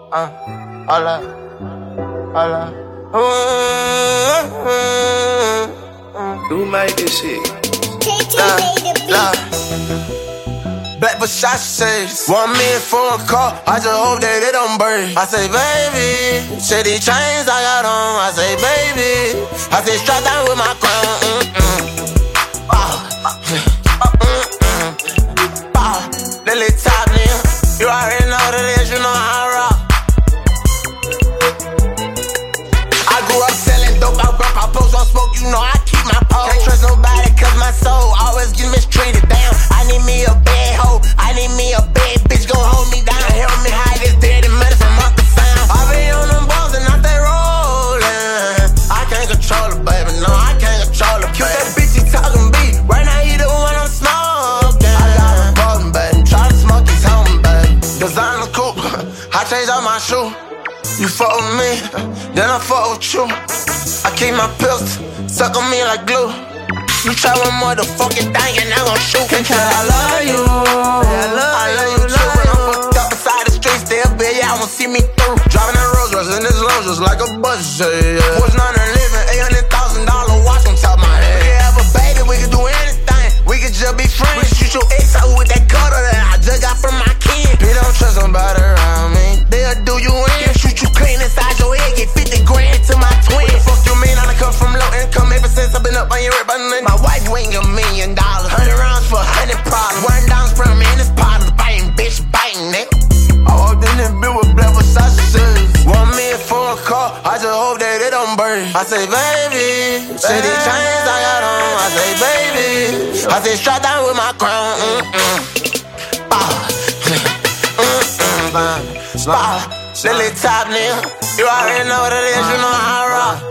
Holla, holla. Who made this shit? Love. Black Versace, 1 million for a car. I just hope that it don't break. I say, baby, say these chains I got on. I say, baby, I say strap down with my crown. Lily top nigga, you already know what it is. You know how I rock. I grew up selling dope. I burp, I post on smoke. You know I keep my pole. Can't trust nobody 'cause my soul always get mistreated. Damn, I need me a bad hoe. I need me a bad bitch, gon' hold me down. Help me hide this dirty medicine off the sound. I be on them balls and not they rollin'. I can't control it, baby, no, I can't control it. Cute that bitch, he talkin' beat. Right now he the one I'm smoking. I got him ballin', baby, try to smoke his home, baby. Designer coupe, I changed out my shoe. You fuck with me, then I fuck with you. I keep my pistol, suck on me like glue. You try one motherfucking thing and I'm gon' shoot. Can't tell I love you. I love you too. When I'm fucked up beside the streets, they'll be y'all won't see me through. Driving that Rolls Royce in this Rolls just like a bus, yeah. Porsche 911, $800,000 watch on top of my head. We can have a baby, we can do anything. We can just be friends. We can shoot your ex out with that cutter that I just got from my kid. You don't trust nobody around me, they'll do you in. They'll shoot you clean inside your head, get 50 grand to my twin. What the fuck you mean? I done come from low income ever since I've been up on your rip. My wife wing $1 million, 100 rounds for 100 problems. $1 from me in this pot, biting, bitch, biting, nigga. I walked in this bitch with Black Versace. 1 million for a car, I just hope that it don't break. I say, baby, say these chains I got on. I say, baby, I say strap down with my crown. Lily top nigga, you already know what it is. You know how I rock.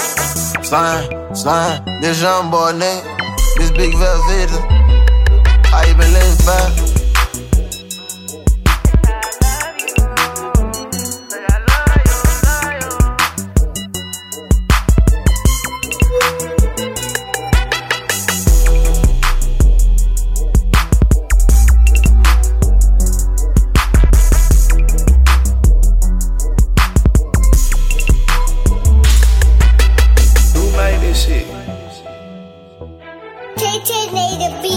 Slime, this young boy nigga, this big Velveeta. How you been living, fam? Who made this shit? KT made a beat.